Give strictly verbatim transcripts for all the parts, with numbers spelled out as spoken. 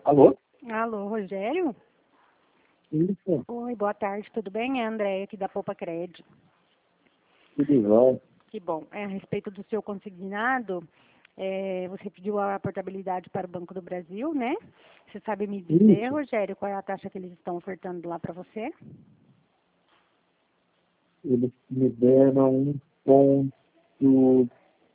Alô? Alô, Rogério? Isso, Oi, boa tarde, tudo bem? É a Andréia aqui da Poupa Crédito. tudo bom? Que bom. É, a respeito do seu consignado, é, você pediu a portabilidade para o Banco do Brasil, né? Você sabe me dizer, Isso, Rogério, qual é a taxa que eles estão ofertando lá para você? eles me deram um ponto, um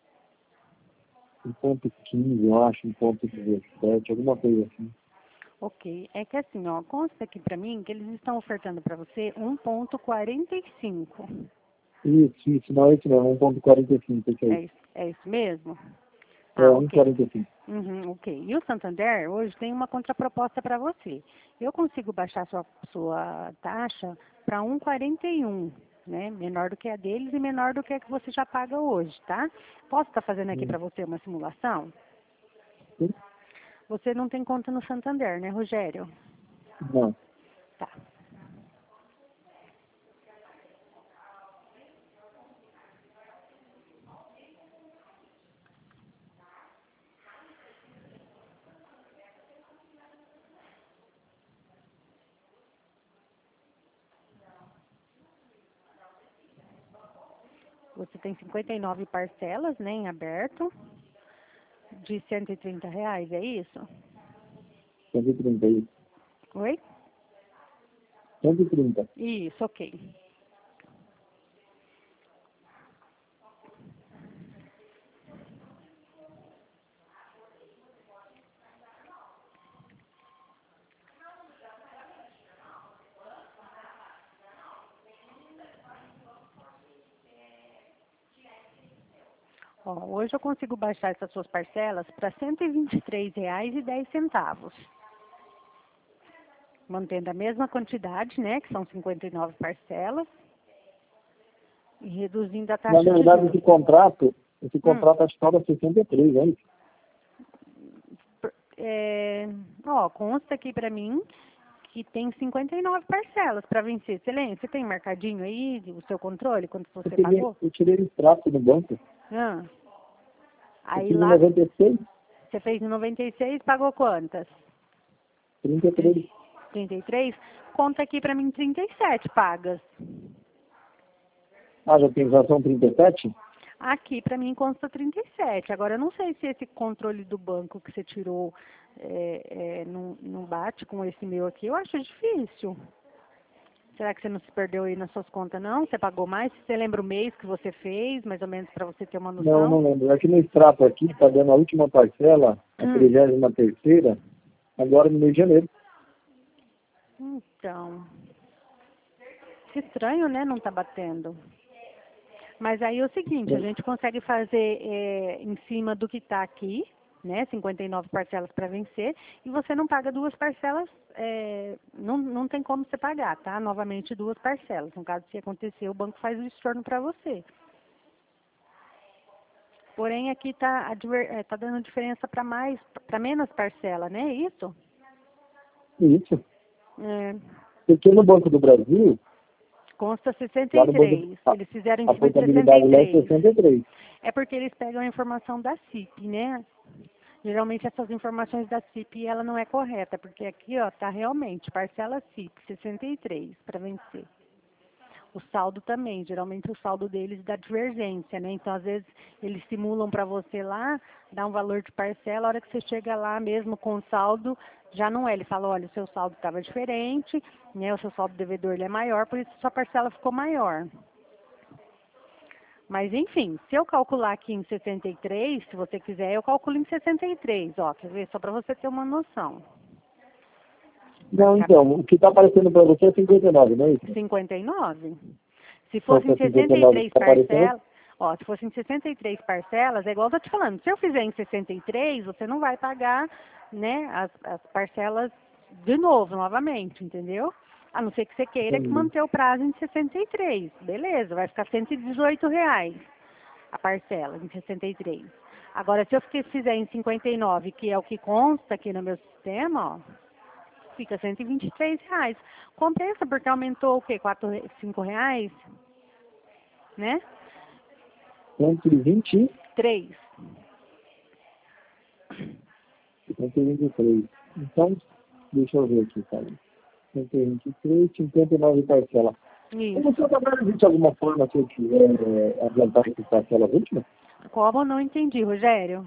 ponto quinze, eu acho, um ponto dezessete, alguma coisa assim. Ok, é que assim, ó, consta aqui para mim que eles estão ofertando para você um ponto quarenta e cinco. Isso, isso, não é isso não, um ponto quarenta e cinco, isso aí. É isso, é isso mesmo? É Ah, um ok. quarenta e cinco. Uhum, ok. E o Santander hoje tem uma contraproposta para você. Eu consigo baixar sua, sua taxa para um vírgula quarenta e um, né? Menor do que a deles e menor do que a que você já paga hoje, tá? Posso estar fazendo aqui Hum, para você uma simulação? sim? Você não tem conta no Santander, né, Rogério? Não, Tá. Você tem cinquenta e nove parcelas, né, em aberto, de cento e trinta reais, é isso? cento e trinta, isso. Oi? cento e trinta. Isso, ok. Ó, hoje eu consigo baixar essas suas parcelas para cento e vinte e três reais e dez centavos, mantendo a mesma quantidade, né, que são cinquenta e nove parcelas, e reduzindo a Na taxa de verdade, juros. esse contrato, esse Hum, contrato acho que estava sessenta e três, é isso? pr- é, ó, consta aqui para mim que tem cinquenta e nove parcelas para vencer. Você lembra? Você tem marcadinho aí o seu controle, quanto Eu você tirei, pagou? eu tirei o extrato do banco, Ah, eu aí fiz em lá noventa e seis, você fez em noventa e seis, pagou quantas? trinta e três. trinta e três? Conta aqui para mim trinta e sete pagas. Ah, já tem, já são trinta e sete? Aqui para mim consta trinta e sete. Agora eu não sei se esse controle do banco que você tirou é, é, não, não bate com esse meu aqui. Eu acho difícil. Será que você não se perdeu aí nas suas contas, não? Você pagou mais? Você lembra o mês que você fez, mais ou menos, para você ter uma Não, noção? não lembro. Aqui no extrato aqui, está dando a última parcela, a Hum, trigésima terceira, agora no mês de janeiro. então, que estranho, né? Não tá batendo. Mas aí é o seguinte, a gente consegue fazer é, em cima do que está aqui, né? cinquenta e nove parcelas para vencer, e você não paga duas parcelas, é, não, não tem como você pagar, tá? Novamente duas parcelas. No caso, se acontecer, o banco faz o estorno para você. Porém, aqui está tá dando diferença para mais, para menos parcela, né? Isso? Isso. É, Porque no Banco do Brasil, consta sessenta lá e no Banco do, três. a, Eles fizeram em a cima de sessenta e portabilidade lá é três. sessenta e três. É porque eles pegam a informação da C I P, né? Geralmente essas informações da C I P ela não é correta, porque aqui ó tá realmente parcela C I P sessenta e três para vencer. O saldo também, geralmente o saldo deles dá divergência, né? Então às vezes eles simulam para você lá, dá um valor de parcela, a hora que você chega lá mesmo com o saldo, já não é. Ele fala, olha, o seu saldo estava diferente, né? O seu saldo devedor ele é maior, por isso sua parcela ficou maior. Mas enfim, se eu calcular aqui em sessenta e três, se você quiser, eu calculo em sessenta e três, ó, quer ver? Só para você ter uma noção. Vai Não, ficar então, o que está aparecendo para você é cinquenta e nove, não é isso? cinquenta e nove. Se Qual fosse que é em o cinquenta e nove que sessenta e três está aparecendo? parcelas, ó, se fosse em sessenta e três parcelas, é igual eu tô te falando, se eu fizer em sessenta e três, você não vai pagar, né, as, as parcelas de novo, novamente, entendeu? A não ser que você queira que Entendi. manter o prazo em sessenta e três, beleza, vai ficar cento e dezoito reais a parcela em sessenta e três. Agora, se eu fizer em cinquenta e nove, que é o que consta aqui no meu sistema, ó, fica cento e vinte e três reais. Compensa porque aumentou o quê? quatro, cinco reais, né? cento e vinte. Três. cento e vinte e três. Então, deixa eu ver aqui, cara. cento e vinte e três, cinquenta e nove parcelas. Isso. Você também existe alguma forma, se eu quiser é, adiantar essas parcelas últimas? Como? Não entendi, Rogério.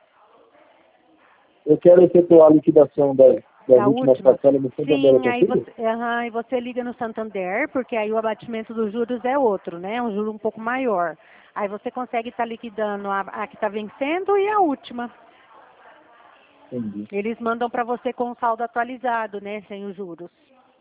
Eu quero efetuar a liquidação das, das A últimas última? parcelas no Santander, Sim, é aí possível? você, aham, e você liga no Santander, porque aí o abatimento dos juros é outro, né? Um juro um pouco maior. Aí você consegue estar liquidando a, a que está vencendo e a última. Entendi. Eles mandam para você com o saldo atualizado, né? Sem os juros.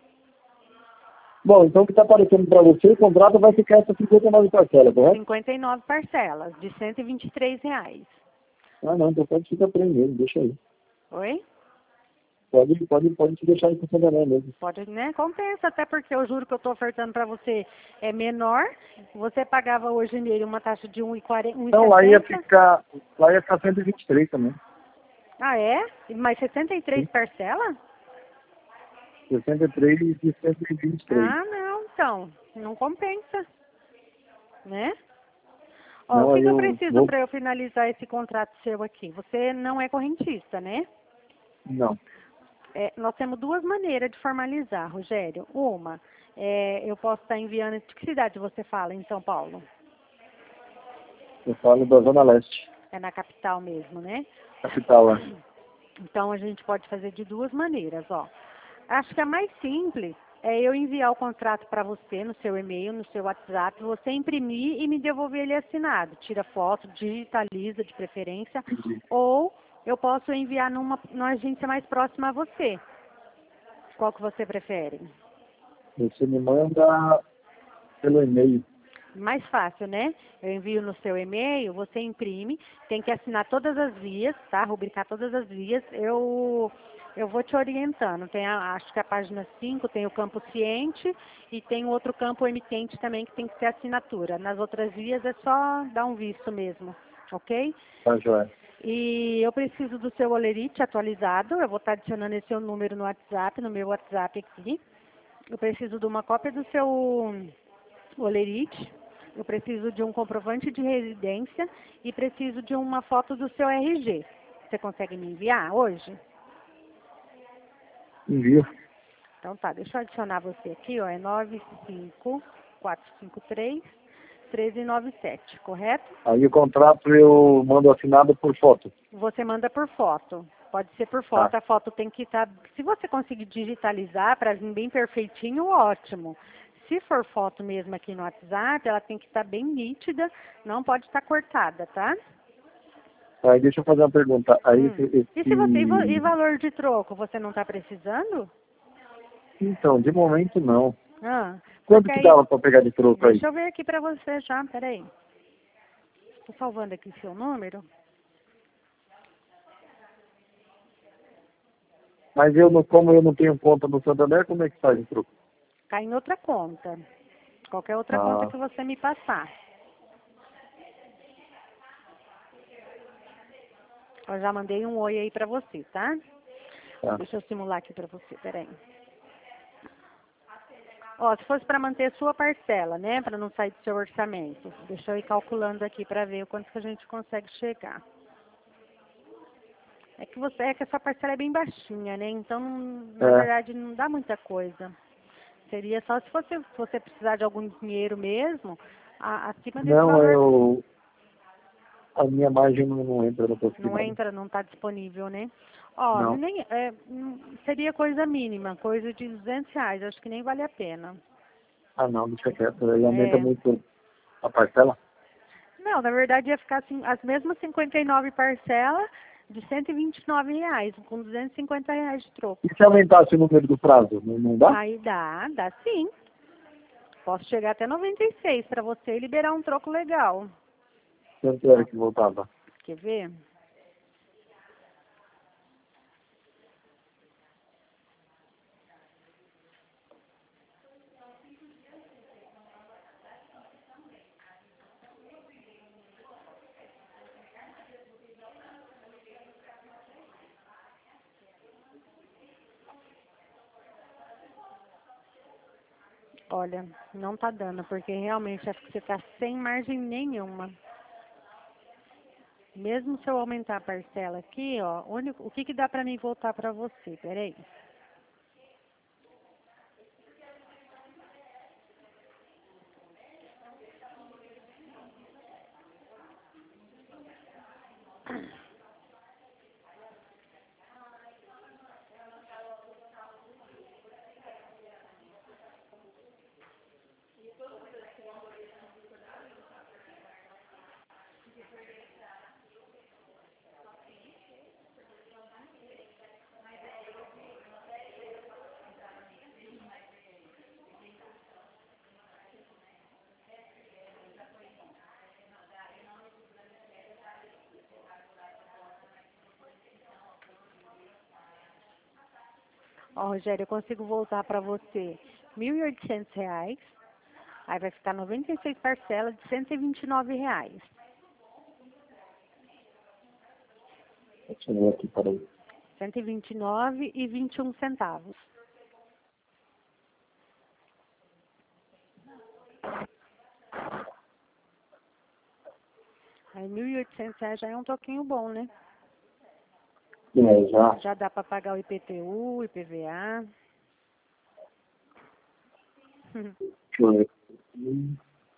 Bom, então o que está aparecendo para você, o contrato vai ficar essas cinquenta e nove parcelas, correto? cinquenta e nove parcelas, de cento e vinte e três reais. Ah, não, então pode ficar por aí mesmo, deixa aí. Oi? Pode, pode, pode te deixar em funcionamento mesmo. Pode, né? Compensa, até porque o juro que eu estou ofertando para você é menor. Você pagava hoje nele uma taxa de um vírgula quarenta, Não, lá ia um vírgula sessenta. ficar, lá ia ficar cento e vinte e três também. Ah, é? Mas sessenta e três Sim. parcelas? sessenta e três e cento e vinte e três. Ah, não, então. Não compensa, né? Ó, o Não, que, aí que eu eu preciso vou... para eu finalizar esse contrato seu aqui? Você não é correntista, né? Não, É, nós temos duas maneiras de formalizar, Rogério. Uma, é, eu posso estar enviando... De que cidade você fala em São Paulo? eu falo da Zona Leste, É na capital mesmo, né? capital lá. Então, a gente pode fazer de duas maneiras, ó. Acho que a mais simples é eu enviar o contrato para você no seu e-mail, no seu WhatsApp, você imprimir e me devolver ele assinado. Tira foto, digitaliza de preferência, ou eu posso enviar numa, numa agência mais próxima a você. Qual que você prefere? Você me manda pelo e-mail. Mais fácil, né? Eu envio no seu e-mail, você imprime, tem que assinar todas as vias, tá? Rubricar todas as vias. Eu, eu vou te orientando. Tem a, acho que a página cinco tem o campo ciente e tem o outro campo emitente também que tem que ser assinatura. Nas outras vias é só dar um visto mesmo, ok? Tá, joia. E eu preciso do seu olerite atualizado. Eu vou estar adicionando esse seu número no WhatsApp, no meu WhatsApp aqui. Eu preciso de uma cópia do seu olerite. Eu preciso de um comprovante de residência e preciso de uma foto do seu R G. Você consegue me enviar hoje? Envio. Então tá, deixa eu adicionar você aqui, ó, é nove cinco quatro cinco três, um três nove sete, correto? Aí o contrato eu mando assinado por foto. Você manda por foto. Pode ser por foto, Tá. a foto tem que estar... Se você conseguir digitalizar para vir bem perfeitinho, ótimo. Se for foto mesmo aqui no WhatsApp, ela tem que estar bem nítida, não pode estar cortada, tá? Aí deixa eu fazer uma pergunta. Aí Hum. esse, E se você... E vo- e esse... valor de troco, você não está precisando? Então, de momento não. Ah, Quanto porque que aí... dava para pegar de troco aí? Deixa eu ver aqui para você já, peraí. Estou salvando aqui seu número. Mas eu não, como eu não tenho conta no Santander, como é que faz de troco? Cai em outra conta. Qualquer outra conta Ah, que você me passar. Eu já mandei um oi aí pra você, tá? tá. Deixa eu simular aqui pra você, peraí. Ó, se fosse pra manter sua parcela, né? Pra não sair do seu orçamento. Deixa eu ir calculando aqui pra ver o quanto que a gente consegue chegar. É que você, é que essa parcela é bem baixinha, né? Então, na É. verdade, não dá muita coisa. Seria só se você, se você precisar de algum dinheiro mesmo, a- acima desse Não, valor eu... A minha margem não, não entra, não consegui não nada. entra, não está disponível, né? Ó, Não. nem, é, hum, seria coisa mínima, coisa de duzentos reais, acho que nem vale a pena. Ah, não, deixa quieto. Aí aumenta É. muito a parcela. Não, na verdade ia ficar assim, as mesmas cinquenta e nove parcelas de cento e vinte e nove reais, com duzentos e cinquenta reais de troco. E se aumentasse o número do prazo, não, não dá? Aí dá, dá sim. Posso chegar até noventa e seis para você e liberar um troco legal. Quanto era que voltava? Quer ver? Olha, não tá dando, porque realmente acho que você tá sem margem nenhuma. Mesmo se eu aumentar a parcela aqui, ó, o único, o que que dá para mim voltar para você? Peraí. Ó, Rogério, eu consigo voltar para você mil e oitocentos reais. Aí vai ficar noventa e seis parcelas de cento e vinte e nove reais. Deixa eu ver aqui, peraí. cento e vinte e nove e vinte e um centavos. Aí mil e oitocentos reais já é um toquinho bom, né? É, já. Já dá para pagar o I P T U, I P V A. Deixa eu ver. Hum.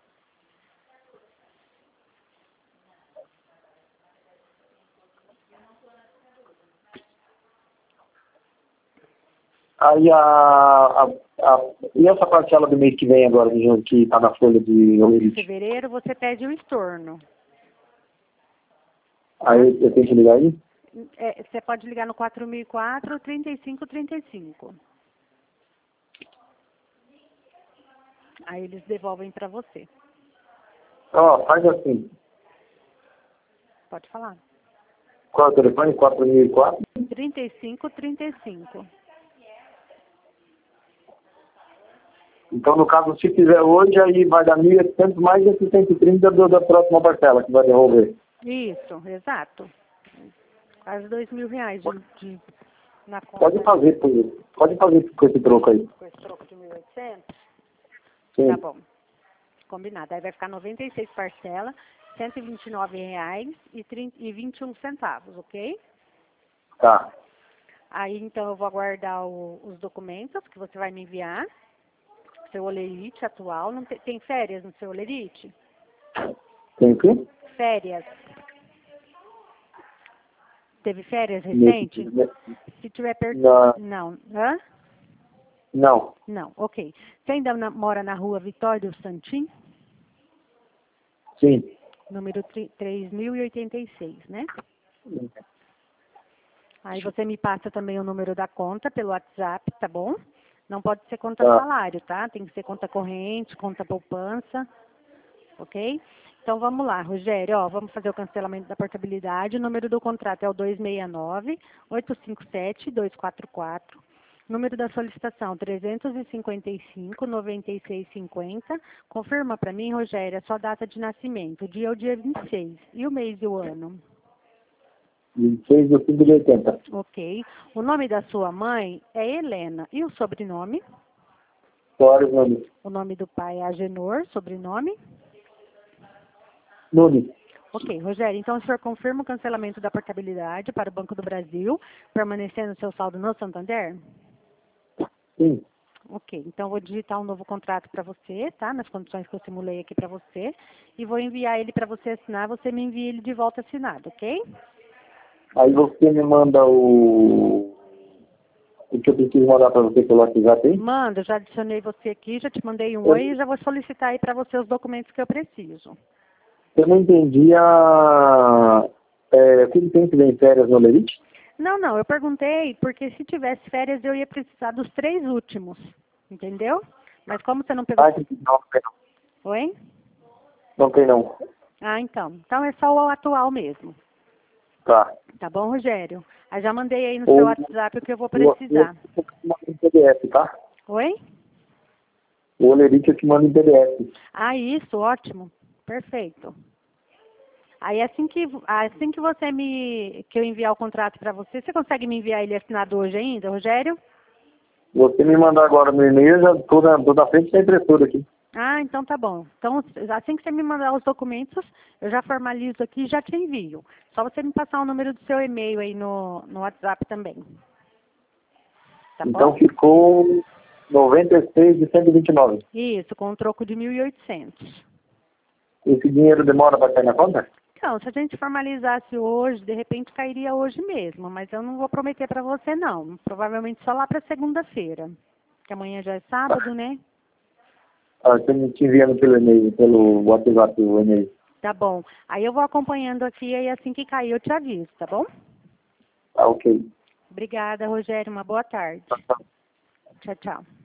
Aí a, a, a. E essa parcela do mês que vem agora, que está na folha de Em Olerite? fevereiro você pede o estorno. Aí eu tenho que ligar aí? É, você pode ligar no quatro mil e quatro, trinta e cinco trinta e cinco. Aí eles devolvem para você. Ó, faz assim. Pode falar. Qual é o telefone? quatro mil e quatro? trinta e cinco trinta e cinco. Então, no caso, se fizer hoje, aí vai dar mil e oitocentos mais esse cento e trinta do, da próxima parcela que vai devolver. Isso, exato. Quase dois mil reais de, de, na conta. Pode fazer, por, pode fazer com esse troco aí. Com esse troco de mil e oitocentos? Sim. Tá bom. Combinado. Aí vai ficar noventa e seis parcelas, cento e vinte e nove reais e, trinta, e vinte e um centavos, ok? Tá. Aí, então, eu vou aguardar o, os documentos que você vai me enviar. Seu Olerite atual. Não tem, tem férias no seu Olerite? Tem que? Férias. Teve férias recente? Se tiver per... Não. Não. Hã? Não. Não, ok. Você ainda na, mora na rua Vitório do Santim? Sim. Número três mil e oitenta e seis, né? Aí você me passa também o número da conta pelo WhatsApp, tá bom? Não pode ser conta Tá. salário, tá? Tem que ser conta corrente, conta poupança, ok? Então vamos lá, Rogério, ó, vamos fazer o cancelamento da portabilidade. O número do contrato é o dois seis nove, oito cinco sete, dois quatro quatro. Número da solicitação, trezentos e cinquenta e cinco, noventa e seis cinquenta. Confirma para mim, Rogério, a sua data de nascimento. O dia é o dia vinte e seis. E o mês e o ano? vinte e seis do cinco de oitenta. Ok. O nome da sua mãe é Helena. E o sobrenome? Soares Nunes. O nome do pai é Agenor, sobrenome? Nunes. Ok, Rogério, então o senhor confirma o cancelamento da portabilidade para o Banco do Brasil, permanecendo seu saldo no Santander? Sim. Ok, então vou digitar um novo contrato para você, tá? Nas condições que eu simulei aqui para você. E vou enviar ele para você assinar, você me envia ele de volta assinado, ok? Aí você me manda o... o que eu preciso mandar para você pelo WhatsApp aí? Manda, já adicionei você aqui, já te mandei um oi e já vou solicitar aí para você os documentos que eu preciso. Eu não entendi a... É, quem tem que vem férias no Olerite? Não, não, eu perguntei porque se tivesse férias eu ia precisar dos três últimos, entendeu? Mas como você não pegou... Ah, não, não tem não. Oi? Não tem não. Ah, então. Então é só o atual mesmo. Tá. Tá bom, Rogério? Aí já mandei aí no Ou- seu WhatsApp o que eu vou precisar. Eu te mando em P D F, tá? Oi? O Olerite eu te mando em P D F. Ah, isso, ótimo. Perfeito. Aí assim que, assim que você me, que eu enviar o contrato para você, você consegue me enviar ele assinado hoje ainda, Rogério? Você me mandar agora no e-mail, eu já tô na, tô na frente da impressora aqui. Ah, então tá bom. Então, assim que você me mandar os documentos, eu já formalizo aqui e já te envio. Só você me passar o número do seu e-mail aí no, no WhatsApp também. Tá Então bom? ficou noventa e seis de cento e vinte e nove. Isso, com um troco de mil e oitocentos. Esse dinheiro demora para cair na conta? Então, se a gente formalizasse hoje, de repente cairia hoje mesmo, mas eu não vou prometer para você não. Provavelmente só lá para segunda-feira, que amanhã já é sábado, né? Ah, você me te enviando pelo e-mail, pelo WhatsApp, o e-mail. Tá bom. Aí eu vou acompanhando aqui e assim que cair eu te aviso, tá bom? Ah, ok. Obrigada, Rogério. Uma boa tarde. Tá, tá. Tchau, tchau.